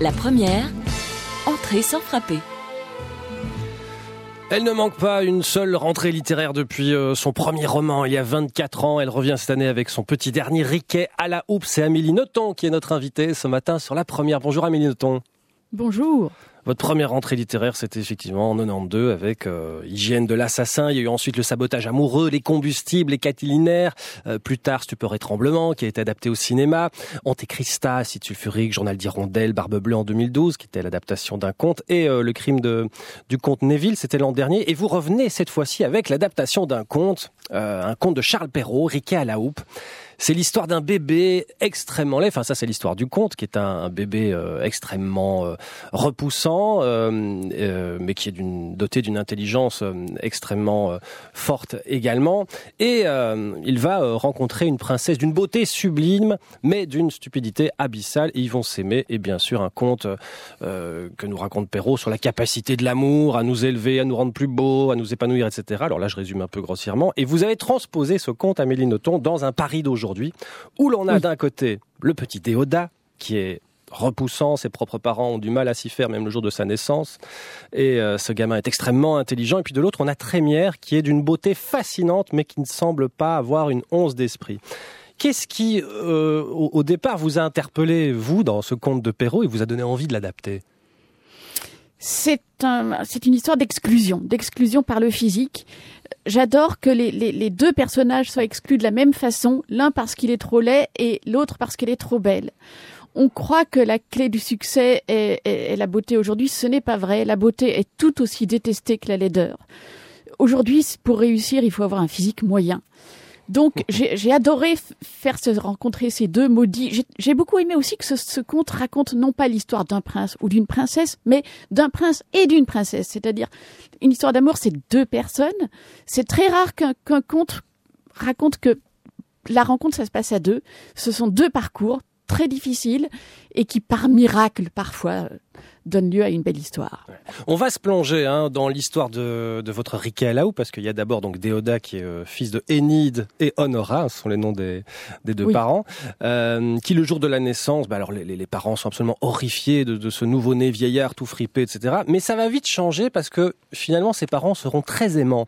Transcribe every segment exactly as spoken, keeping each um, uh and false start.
La première, entrée sans frapper. Elle ne manque pas une seule rentrée littéraire depuis euh, son premier roman, il y a vingt-quatre ans. Elle revient cette année avec son petit dernier Riquet à la houppe. C'est Amélie Nothomb qui est notre invitée ce matin sur La Première. Bonjour Amélie Nothomb. Bonjour. Votre première rentrée littéraire, c'était effectivement en quatre-vingt-douze avec euh, Hygiène de l'assassin. Il y a eu ensuite Le sabotage amoureux, Les combustibles, Les catilinaires. Euh, plus tard, Stupeur et tremblement, qui a été adapté au cinéma. Antéchrista, Acide sulfurique, Journal d'Hirondelle, Barbe bleue en deux mille douze, qui était l'adaptation d'un conte. Et euh, Le crime de, du comte Neville, c'était l'an dernier. Et vous revenez cette fois-ci avec l'adaptation d'un conte, euh, un conte de Charles Perrault, Riquet à la houppe. C'est l'histoire d'un bébé extrêmement laid. Enfin, ça, c'est l'histoire du conte, qui est un, un bébé euh, extrêmement euh, repoussant, euh, euh, mais qui est d'une, doté d'une intelligence euh, extrêmement euh, forte également. Et euh, il va euh, rencontrer une princesse d'une beauté sublime, mais d'une stupidité abyssale. Et ils vont s'aimer. Et bien sûr, un conte euh, que nous raconte Perrault sur la capacité de l'amour à nous élever, à nous rendre plus beaux, à nous épanouir, et cetera. Alors là, je résume un peu grossièrement. Et vous avez transposé ce conte, Amélie Nothomb, dans un Paris d'aujourd'hui, où l'on a oui. d'un côté le petit Déodat, qui est repoussant, ses propres parents ont du mal à s'y faire, même le jour de sa naissance, et euh, ce gamin est extrêmement intelligent, et puis de l'autre, on a Trémière, qui est d'une beauté fascinante, mais qui ne semble pas avoir une once d'esprit. Qu'est-ce qui, euh, au, au départ, vous a interpellé, vous, dans ce conte de Perrault, et vous a donné envie de l'adapter ? C'est, un, c'est une histoire d'exclusion, d'exclusion par le physique. J'adore que les, les, les deux personnages soient exclus de la même façon, l'un parce qu'il est trop laid et l'autre parce qu'elle est trop belle. On croit que la clé du succès est, est, est la beauté. Aujourd'hui, ce n'est pas vrai. La beauté est tout aussi détestée que la laideur. Aujourd'hui, pour réussir, il faut avoir un physique moyen. Donc, j'ai, j'ai adoré f- faire se rencontrer ces deux maudits. J'ai, j'ai beaucoup aimé aussi que ce, ce conte raconte non pas l'histoire d'un prince ou d'une princesse, mais d'un prince et d'une princesse. C'est-à-dire, une histoire d'amour, c'est deux personnes. C'est très rare qu'un, qu'un conte raconte que la rencontre, ça se passe à deux. Ce sont deux parcours très difficiles et qui, par miracle, parfois, donne lieu à une belle histoire. On va se plonger hein, dans l'histoire de, de votre Riquet à la houppe, parce qu'il y a d'abord donc Déodat qui est euh, fils de Énide et Honora, ce sont les noms des, des deux oui. parents, euh, qui le jour de la naissance, bah alors les, les parents sont absolument horrifiés de, de ce nouveau-né vieillard tout fripé, et cetera. Mais ça va vite changer parce que finalement ses parents seront très aimants.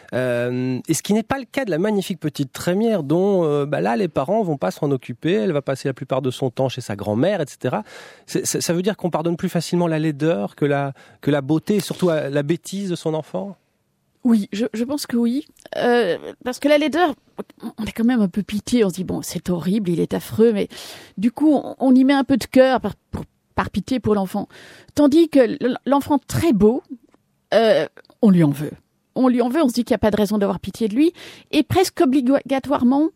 Euh, et ce qui n'est pas le cas de la magnifique petite Trémière, dont euh, bah là les parents vont pas s'en occuper, elle va passer la plupart de son temps chez sa grand-mère, et cetera. C'est, c'est, ça veut dire qu'on pardonne plus facilement la laideur que la, que la beauté et surtout la bêtise de son enfant ? Oui, je, je pense que oui. Euh, parce que la laideur, on a quand même un peu pitié, on se dit bon c'est horrible, il est affreux, mais du coup on, on y met un peu de cœur par, pour, par pitié pour l'enfant. Tandis que l'enfant très beau, euh, on lui en veut. On lui en veut, on se dit qu'il n'y a pas de raison d'avoir pitié de lui. Et presque obligatoirement,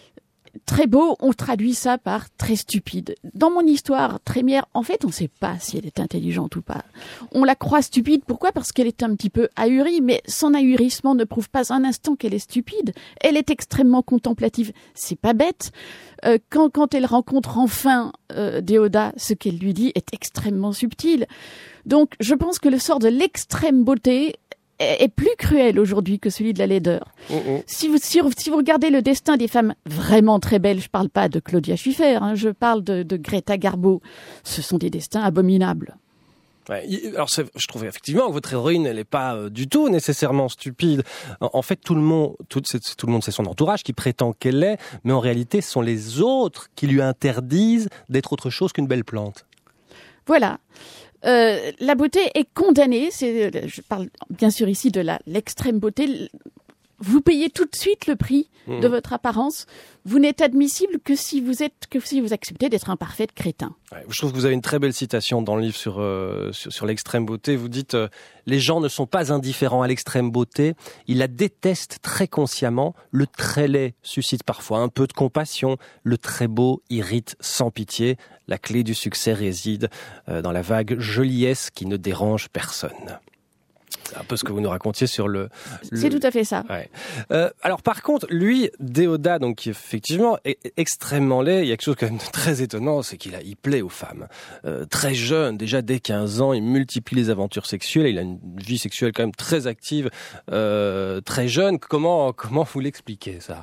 très beau, on traduit ça par très stupide. Dans mon histoire, Trémière, en fait, on ne sait pas si elle est intelligente ou pas. On la croit stupide, pourquoi ? Parce qu'elle est un petit peu ahurie, mais son ahurissement ne prouve pas un instant qu'elle est stupide. Elle est extrêmement contemplative. C'est pas bête. Euh, quand, quand elle rencontre enfin euh, Déodat, ce qu'elle lui dit est extrêmement subtil. Donc, je pense que le sort de l'extrême beauté est plus cruel aujourd'hui que celui de la laideur. Oh oh. Si, vous, si, si vous regardez le destin des femmes vraiment très belles, je parle pas de Claudia Schiffer, hein, je parle de, de Greta Garbo, ce sont des destins abominables. Ouais, alors c'est, je trouve effectivement que votre héroïne, elle est pas euh, du tout nécessairement stupide. En, en fait, tout le monde, tout, c'est, tout le monde, c'est son entourage qui prétend qu'elle l'est, mais en réalité, ce sont les autres qui lui interdisent d'être autre chose qu'une belle plante. Voilà. Euh, la beauté est condamnée, c'est, je parle bien sûr ici de la, l'extrême beauté. Vous payez tout de suite le prix mmh. de votre apparence. Vous n'êtes admissible que si vous êtes, que si vous acceptez d'être un parfait crétin. Ouais, je trouve que vous avez une très belle citation dans le livre sur euh, sur, sur l'extrême beauté. Vous dites euh, les gens ne sont pas indifférents à l'extrême beauté, ils la détestent très consciemment. Le très laid suscite parfois un peu de compassion, le très beau irrite sans pitié. La clé du succès réside euh, dans la vague joliesse qui ne dérange personne. C'est un peu ce que vous nous racontiez sur le... le... C'est tout à fait ça. Ouais. Euh, alors par contre, lui, Déodat, donc qui effectivement est extrêmement laid, il y a quelque chose quand même de très étonnant, c'est qu'il a, il plaît aux femmes. Euh, très jeune, déjà dès quinze ans, il multiplie les aventures sexuelles, il a une vie sexuelle quand même très active, euh, très jeune. Comment, comment vous l'expliquez ça ?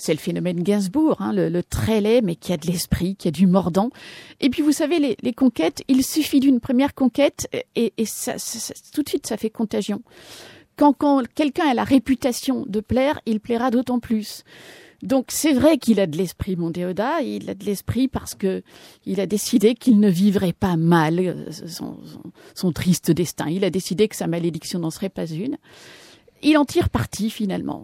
c'est le phénomène Gainsbourg, hein, le, le très laid, mais qui a de l'esprit, qui a du mordant. Et puis, vous savez, les, les conquêtes, il suffit d'une première conquête et, et ça, ça, ça, tout de suite, ça fait contagion. Quand, quand quelqu'un a la réputation de plaire, il plaira d'autant plus. Donc c'est vrai qu'il a de l'esprit, mon Déodat. Il a de l'esprit parce que il a décidé qu'il ne vivrait pas mal son, son, son triste destin. Il a décidé que sa malédiction n'en serait pas une. Il en tire parti finalement.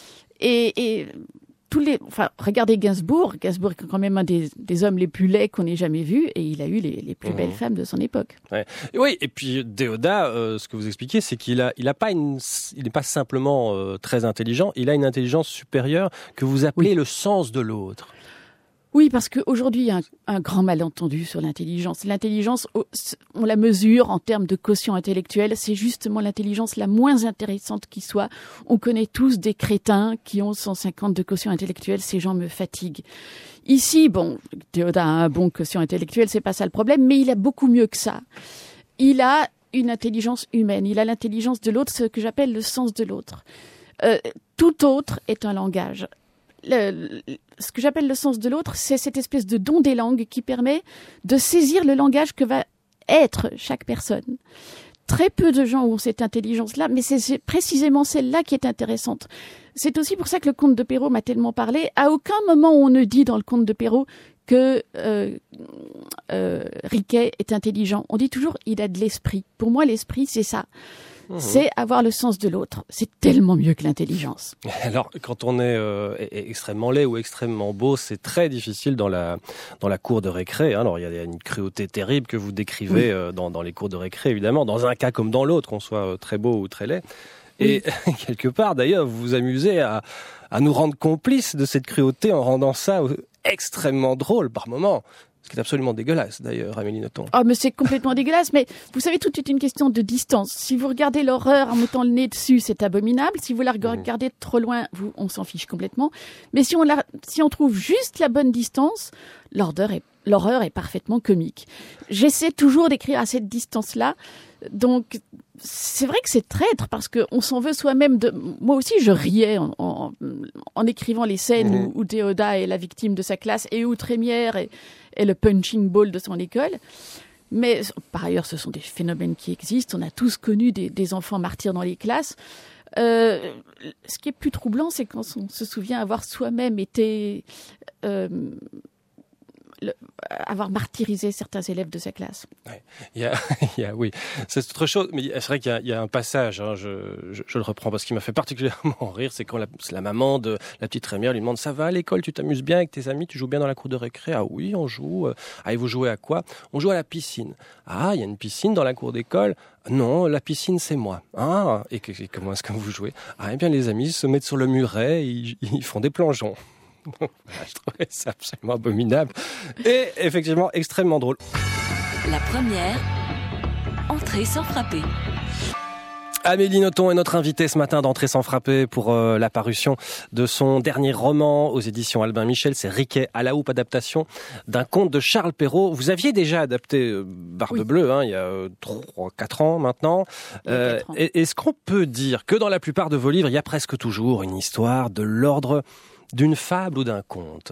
Et, et tous les, enfin, regardez Gainsbourg. Gainsbourg est quand même un des, des hommes les plus laids qu'on ait jamais vus, et il a eu les, les plus mmh. belles femmes de son époque. Ouais. Et oui, et puis Déodat, euh, ce que vous expliquez, c'est qu'il a, il a pas une, il n'est pas simplement euh, très intelligent. Il a une intelligence supérieure que vous appelez oui. le sens de l'autre. Oui, parce qu'aujourd'hui, il y a un, un grand malentendu sur l'intelligence. L'intelligence, on la mesure en termes de quotient intellectuel. C'est justement l'intelligence la moins intéressante qui soit. On connaît tous des crétins qui ont cent cinquante de quotient intellectuel. Ces gens me fatiguent. Ici, bon, Déodat a un bon quotient intellectuel, c'est pas ça le problème, mais il a beaucoup mieux que ça. Il a une intelligence humaine. Il a l'intelligence de l'autre, ce que j'appelle le sens de l'autre. Euh, tout autre est un langage. Le, le, ce que j'appelle le sens de l'autre, c'est cette espèce de don des langues qui permet de saisir le langage que va être chaque personne. Très peu de gens ont cette intelligence-là, mais c'est, c'est précisément celle-là qui est intéressante. C'est aussi pour ça que le conte de Perrault m'a tellement parlé. À aucun moment on ne dit dans le conte de Perrault que euh, euh, Riquet est intelligent. On dit toujours il a de l'esprit. Pour moi, l'esprit, c'est ça. Mmh. C'est avoir le sens de l'autre. C'est tellement mieux que l'intelligence. Alors, quand on est euh, extrêmement laid ou extrêmement beau, c'est très difficile dans la dans la cour de récré. Hein. Alors, il y a une cruauté terrible que vous décrivez oui. euh, dans dans les cours de récré, évidemment, dans un cas comme dans l'autre, qu'on soit très beau ou très laid. Et oui. quelque part, d'ailleurs, vous vous amusez à à nous rendre complices de cette cruauté en rendant ça extrêmement drôle par moments. Ce qui est absolument dégueulasse, d'ailleurs, Amélie Nothomb. Oh, mais c'est complètement dégueulasse. Mais vous savez, tout est une question de distance. Si vous regardez l'horreur en mettant le nez dessus, c'est abominable. Si vous la regardez mmh. trop loin, vous, on s'en fiche complètement. Mais si on la, si on trouve juste la bonne distance, l'horreur est, l'horreur est parfaitement comique. J'essaie toujours d'écrire à cette distance-là. Donc, c'est vrai que c'est traître parce qu'on s'en veut soi-même. De... Moi aussi, je riais en, en, en écrivant les scènes mmh. où, où Déodat est la victime de sa classe et où Trémière est, est le punching ball de son école. Mais par ailleurs, ce sont des phénomènes qui existent. On a tous connu des, des enfants martyrs dans les classes. Euh, ce qui est plus troublant, c'est quand on se souvient avoir soi-même été... Euh, Le, avoir martyrisé certains élèves de sa classe. Ouais. Il y a, il y a, oui, c'est autre chose. Mais c'est vrai qu'il y a, il y a un passage, hein, je, je, je le reprends parce qu'il m'a fait particulièrement rire, c'est quand la, c'est la maman de la petite Trémière lui demande « Ça va à l'école, tu t'amuses bien avec tes amis, tu joues bien dans la cour de récré ?»« Ah oui, on joue. »« Ah, et vous jouez à quoi ?»« On joue à la piscine. »« Ah, il y a une piscine dans la cour d'école ?»« Non, la piscine, c'est moi. »« Ah, et, que, et comment est-ce que vous jouez ?»« Ah, eh bien, les amis se mettent sur le muret, ils, ils font des plongeons. » Je trouvais ça absolument abominable et effectivement extrêmement drôle. La première, entrée sans frapper. Amélie Nothomb est notre invitée ce matin d'Entrée sans frapper pour euh, la parution de son dernier roman aux éditions Albin Michel. C'est Riquet à la houppe, adaptation d'un conte de Charles Perrault. Vous aviez déjà adapté euh, Barbe oui. Bleue, hein, il y a euh, trois quatre ans maintenant. Euh, quatre ans. Est-ce qu'on peut dire que dans la plupart de vos livres, il y a presque toujours une histoire de l'ordre d'une fable ou d'un conte?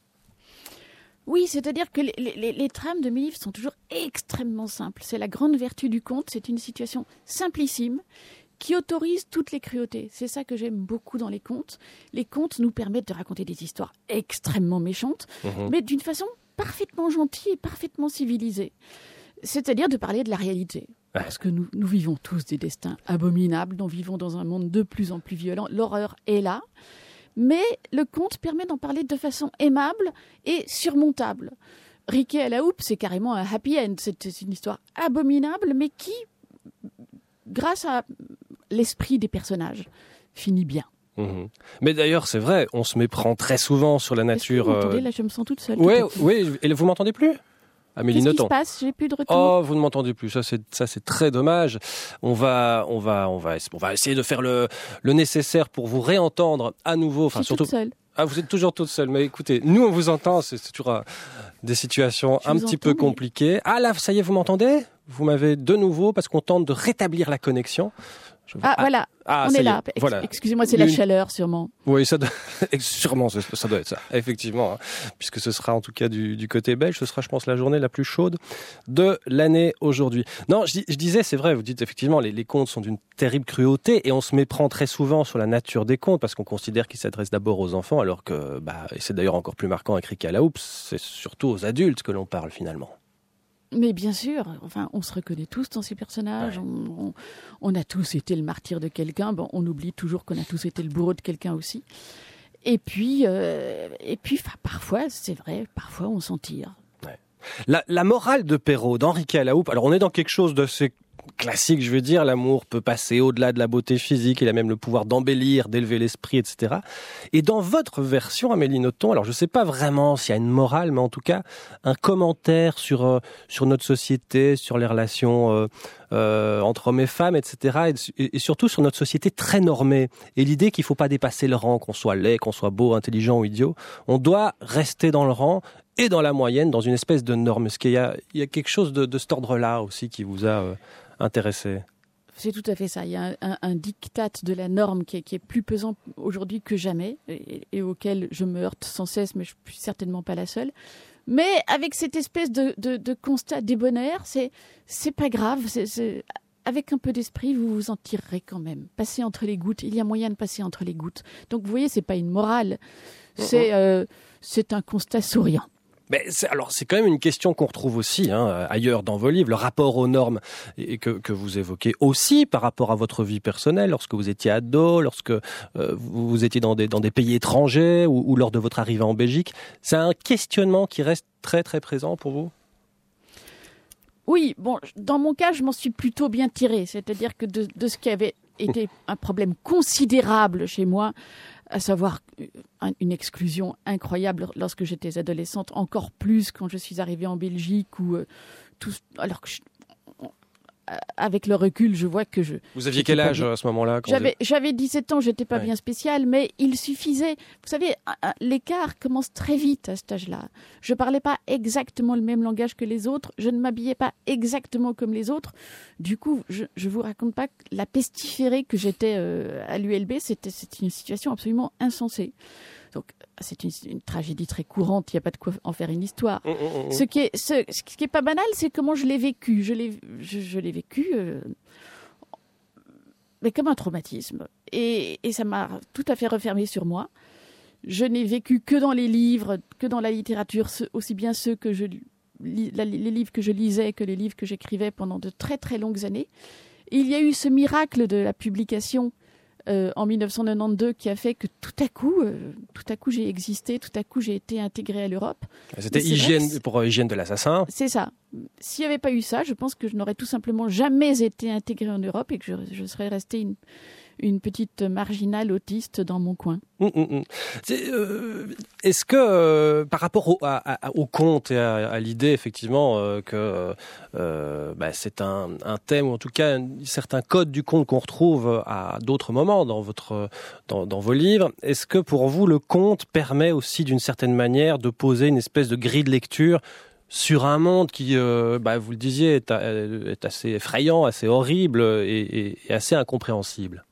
Oui, c'est-à-dire que les, les, les trames de mes livres sont toujours extrêmement simples. C'est la grande vertu du conte, c'est une situation simplissime qui autorise toutes les cruautés. C'est ça que j'aime beaucoup dans les contes. Les contes nous permettent de raconter des histoires extrêmement méchantes, mmh. mais d'une façon parfaitement gentille et parfaitement civilisée. C'est-à-dire de parler de la réalité. Ouais. Parce que nous, nous vivons tous des destins abominables, nous vivons dans un monde de plus en plus violent. L'horreur est là. Mais le conte permet d'en parler de façon aimable et surmontable. Riquet à la houppe, c'est carrément un happy end. C'est, c'est une histoire abominable, mais qui, grâce à l'esprit des personnages, finit bien. Mmh. Mais d'ailleurs, c'est vrai, on se méprend très souvent sur la nature. Est-ce que vous m'entendez ? Là, je me sens toute seule. Oui, oui. Et vous m'entendez plus ? Amélie Qu'est-ce Nothomb. qui se passe ? J'ai plus de retour. Oh, vous ne m'entendez plus. Ça, c'est ça, c'est très dommage. On va, on va, on va, on va essayer de faire le le nécessaire pour vous réentendre à nouveau. Enfin, je suis surtout. Toute seule. Ah, vous êtes toujours toute seule. Mais écoutez, nous, on vous entend. C'est, c'est toujours euh, des situations je un petit entends, peu compliquées. Mais... Ah là, ça y est, vous m'entendez ? Vous m'avez de nouveau parce qu'on tente de rétablir la connexion. Ah, ah voilà, ah, on est là. Est. Voilà. Excusez-moi, c'est L'une... la chaleur sûrement. Oui, ça doit... sûrement, ça doit être ça, effectivement. Hein. Puisque ce sera en tout cas du, du côté belge, ce sera je pense la journée la plus chaude de l'année aujourd'hui. Non, je, je disais, c'est vrai, vous dites effectivement, les, les contes sont d'une terrible cruauté et on se méprend très souvent sur la nature des contes parce qu'on considère qu'ils s'adressent d'abord aux enfants alors que, bah, et c'est d'ailleurs encore plus marquant avec Riquet à la houppe, c'est surtout aux adultes que l'on parle finalement. Mais bien sûr, enfin, on se reconnaît tous dans ces personnages. Ouais. On, on, on a tous été le martyr de quelqu'un. Bon, on oublie toujours qu'on a tous été le bourreau de quelqu'un aussi. Et puis, euh, et puis, parfois, c'est vrai, parfois on s'en tire. Ouais. La, la morale de Perrault, dans Riquet à la houppe. Alors, on est dans quelque chose d'assez classique, je veux dire. L'amour peut passer au-delà de la beauté physique. Il a même le pouvoir d'embellir, d'élever l'esprit, et cetera. Et dans votre version, Amélie Nothomb, alors je ne sais pas vraiment s'il y a une morale, mais en tout cas, un commentaire sur euh, sur notre société, sur les relations euh, euh, entre hommes et femmes, et cetera. Et, et surtout sur notre société très normée. Et l'idée qu'il ne faut pas dépasser le rang, qu'on soit laid, qu'on soit beau, intelligent ou idiot. On doit rester dans le rang et dans la moyenne, dans une espèce de norme. Est-ce qu'il y a, il y a quelque chose de, de cet ordre-là aussi qui vous a euh, intéressé ? C'est tout à fait ça. Il y a un, un, un diktat de la norme qui est, qui est plus pesant aujourd'hui que jamais et, et auquel je me heurte sans cesse, mais je ne suis certainement pas la seule. Mais avec cette espèce de, de, de constat débonnaire, c'est, c'est pas grave. C'est, c'est... Avec un peu d'esprit, vous vous en tirerez quand même. Passez entre les gouttes. Il y a moyen de passer entre les gouttes. Donc vous voyez, c'est pas une morale. C'est, euh, c'est un constat souriant. Mais c'est, alors c'est quand même une question qu'on retrouve aussi hein, ailleurs dans vos livres, le rapport aux normes et que, que vous évoquez aussi par rapport à votre vie personnelle, lorsque vous étiez ado, lorsque euh, vous, vous étiez dans des, dans des pays étrangers ou, ou lors de votre arrivée en Belgique. C'est un questionnement qui reste très très présent pour vous ? Oui, bon, dans mon cas, je m'en suis plutôt bien tirée. C'est-à-dire que de, de ce qui avait été un problème considérable chez moi, à savoir une exclusion incroyable lorsque j'étais adolescente, encore plus quand je suis arrivée en Belgique, où euh, tout, alors que je, avec le recul, je vois que je... Vous aviez quel âge à ce moment-là quand j'avais, vous... j'avais dix-sept ans, j'étais pas ouais. bien spéciale, mais il suffisait... Vous savez, l'écart commence très vite à cet âge-là. Je parlais pas exactement le même langage que les autres, je ne m'habillais pas exactement comme les autres. Du coup, je, je vous raconte pas que la pestiférée que j'étais euh, à l'U L B, c'était, c'était une situation absolument insensée. Donc, c'est une, une tragédie très courante, il n'y a pas de quoi en faire une histoire. Mmh, mmh, mmh. Ce qui est, ce, ce qui est pas banal, c'est comment je l'ai vécu. Je l'ai, je, je l'ai vécu, euh, mais comme un traumatisme. Et, et ça m'a tout à fait refermé sur moi. Je n'ai vécu que dans les livres, que dans la littérature, aussi bien ceux que je, li, la, les livres que je lisais que les livres que j'écrivais pendant de très très longues années. Et il y a eu ce miracle de la publication Euh, en dix-neuf cent quatre-vingt-douze qui a fait que tout à coup, euh, tout à coup j'ai existé, tout à coup j'ai été intégrée à l'Europe. C'était hygiène vrai, pour euh, Hygiène de l'assassin. C'est ça. S'il n'y avait pas eu ça, je pense que je n'aurais tout simplement jamais été intégrée en Europe et que je, je serais restée une, une petite marginale autiste dans mon coin. Mmh, mmh. C'est, euh, est-ce que, euh, par rapport au, à, à, au conte et à, à l'idée, effectivement, euh, que euh, bah, c'est un, un thème, ou en tout cas un, certains codes du conte qu'on retrouve à d'autres moments dans, votre, dans, dans vos livres, est-ce que pour vous, le conte permet aussi, d'une certaine manière, de poser une espèce de grille de lecture sur un monde qui, euh, bah, vous le disiez, est, est assez effrayant, assez horrible et, et, et assez incompréhensible?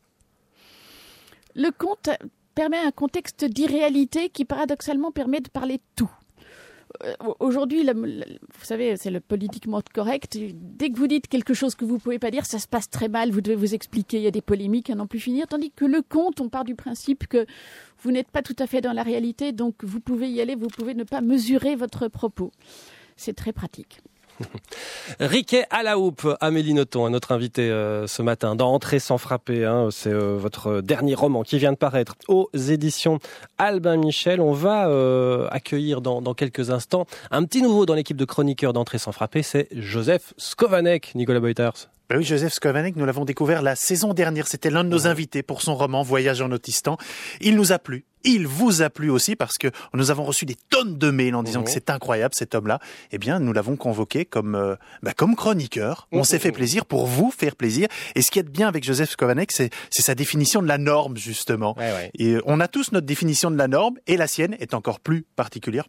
Le conte permet un contexte d'irréalité qui, paradoxalement, permet de parler de tout. Euh, aujourd'hui, la, la, vous savez, c'est le politiquement correct. Dès que vous dites quelque chose que vous ne pouvez pas dire, ça se passe très mal, vous devez vous expliquer, il y a des polémiques à n'en plus finir. Tandis que le conte, on part du principe que vous n'êtes pas tout à fait dans la réalité, donc vous pouvez y aller, vous pouvez ne pas mesurer votre propos. C'est très pratique. Riquet à la houppe, Amélie Nothomb, notre invitée euh, ce matin dans Entrer sans frapper. Hein, c'est euh, votre dernier roman qui vient de paraître aux éditions Albin Michel. On va euh, accueillir dans, dans quelques instants un petit nouveau dans l'équipe de chroniqueurs d'Entrer sans frapper, c'est Joseph Skovanec, Nicolas Beuters. Ben oui, Joseph Skovanec, nous l'avons découvert la saison dernière. C'était l'un de nos invités pour son roman Voyage en Autistan. Il nous a plu. Il vous a plu aussi parce que nous avons reçu des tonnes de mails en disant mmh. que c'est incroyable cet homme-là. Eh bien, nous l'avons convoqué comme euh, bah, comme chroniqueur. On mmh. s'est fait plaisir pour vous faire plaisir. Et ce qu'il y a de bien avec Joseph Skovanec, c'est, c'est sa définition de la norme justement. Ouais, ouais. Et on a tous notre définition de la norme et la sienne est encore plus particulière. Pourquoi ?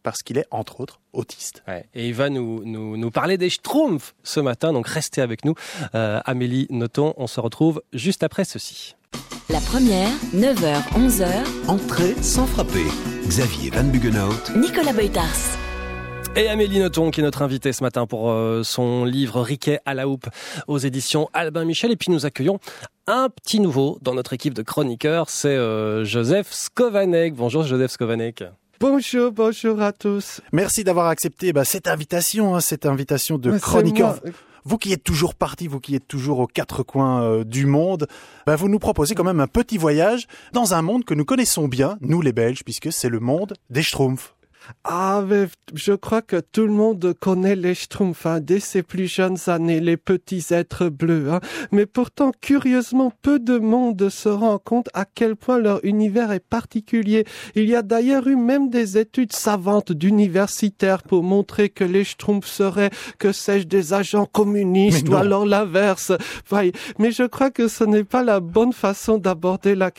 parce qu'il est, entre autres, autiste. Ouais, et il va nous, nous, nous parler des Schtroumpfs ce matin, donc restez avec nous. Euh, Amélie Nothomb, on se retrouve juste après ceci. La première, neuf heures onze heures. Entrée sans frapper. Xavier Van Buggenhout. Nicolas Beutars. Et Amélie Nothomb qui est notre invitée ce matin pour euh, son livre Riquet à la houppe aux éditions Albin Michel. Et puis nous accueillons un petit nouveau dans notre équipe de chroniqueurs, c'est euh, Joseph Skovanec. Bonjour Joseph Skovanec. Bonjour, bonjour à tous. Merci d'avoir accepté bah, cette invitation, hein, cette invitation de chroniqueur. Vous qui êtes toujours partis, vous qui êtes toujours aux quatre coins euh, du monde, bah, vous nous proposez quand même un petit voyage dans un monde que nous connaissons bien, nous les Belges, puisque c'est le monde des Schtroumpfs. Ah, mais je crois que tout le monde connaît les Schtroumpfs, hein, dès ses plus jeunes années, les petits êtres bleus. Hein. Mais pourtant, curieusement, peu de monde se rend compte à quel point leur univers est particulier. Il y a d'ailleurs eu même des études savantes d'universitaires pour montrer que les Schtroumpfs seraient, que sais-je, des agents communistes ou alors l'inverse. Ouais, mais je crois que ce n'est pas la bonne façon d'aborder la